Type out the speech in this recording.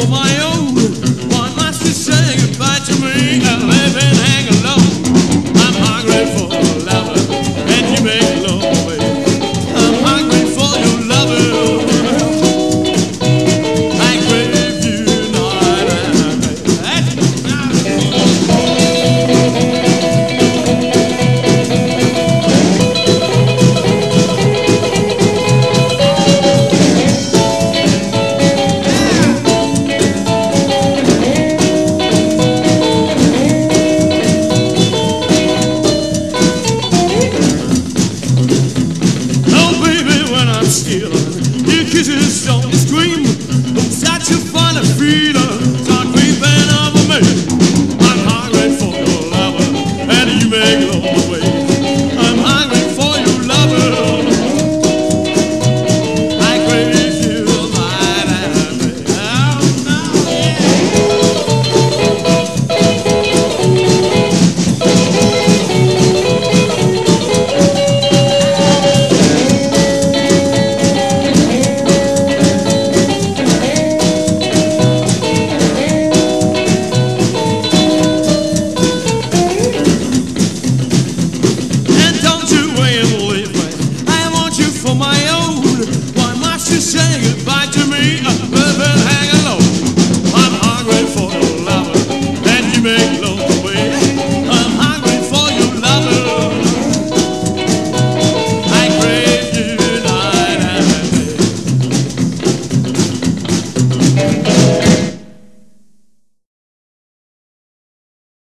for my own. One must to say goodbye to me and live and hang alone. I'm hungry for love and you make love, baby. I'm hungry for your love. I crave you night and still, your kisses don't scream. Don't touch your fun and freedom.